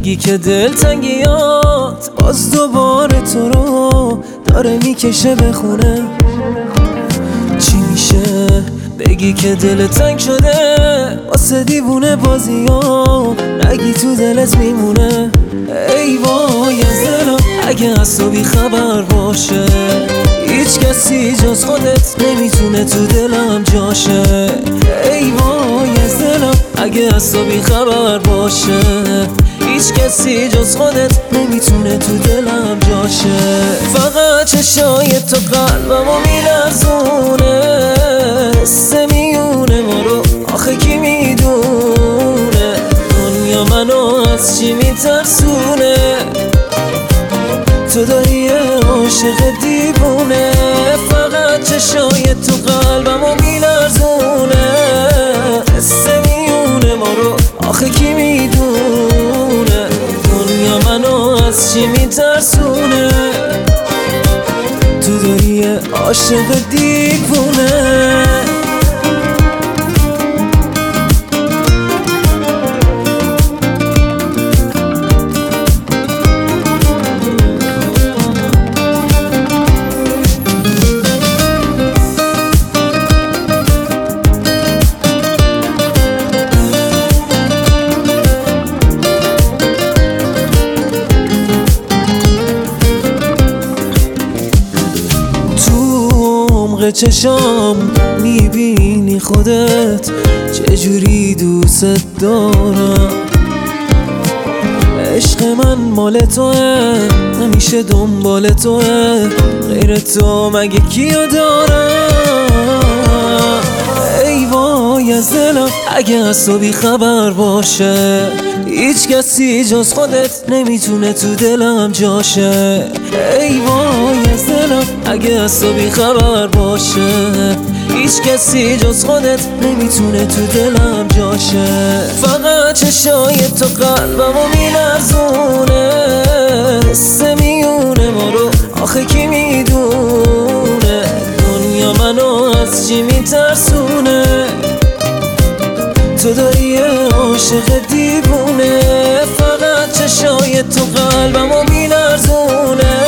نگی که دلتنگیات باز دوباره تو رو داره میکشه به خونه. چی میشه بگی که دل تنگ شده واسه دیوونه بازیام، نگی تو دلت میمونه. ای وای از دلم اگه از تو بی خبر باشه، هیچ کسی جز خودت نمیتونه تو دلم جاشه. ای وای از دلم اگه از تو بی خبر باشه، هیچ کسی جز خودت نمیتونه تو دلم جاشه. فقط چشای تو قلبمو میلرزونه، میونه ما رو آخه کی میدونه، دنیا منو از چی میترسونه. تو داری عاشق دیوونه، فقط چشای تو قلبمو میلرزونه، میونه ما رو آخه کی میدونه، دنیا منو از چی میترسونه. تو داری عاشق دیوونه. چشام میبینی خودت چجوری دوست دارم، عشق من مال توه همیشه دنبال توه، غیر تو مگه کیو دارم. ای وای از دلم اگه از تو بی خبر باشه، هیچ کسی جز خودت نمیتونه تو دلم جاشه. ای وای از دلم اگه از تو بی خبر باشه، هیچ کسی جز خودت نمیتونه تو دلم جاشه. فقط چشای تو قلبمو میلرزونه، میونه ما رو آخه کی میدونه، دنیا منو از چی میترسونه. تو داری عاشق دیوونه، فقط چشای تو قلبمو میلرزونه،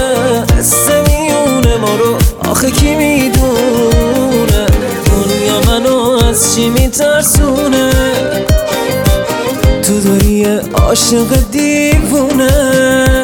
میونه ما رو آخه کی میدونه، دنیا منو از چی میترسونه. تو داری عاشق دیوونه.